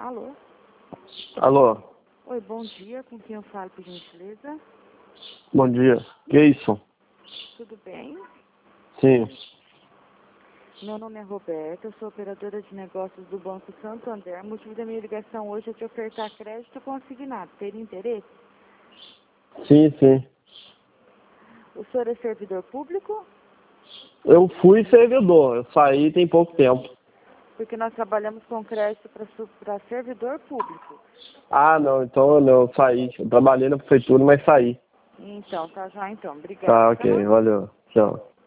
Alô? Alô, Oi, bom dia. Com quem eu falo, por gentileza? bom dia. Gayson? Tudo bem? Sim. Meu nome é Roberta, eu sou operadora de negócios do Banco Santander. O motivo da minha ligação hoje é te ofertar crédito consignado. Teria interesse? Sim, sim. O senhor é servidor público? Eu fui servidor, eu saí tem pouco tempo. Porque nós trabalhamos com crédito para servidor público. Ah, não, então não, eu saí. Eu trabalhei na prefeitura, mas saí. Então, tá já então. Obrigada, Tá, tá? ok, valeu. Tchau.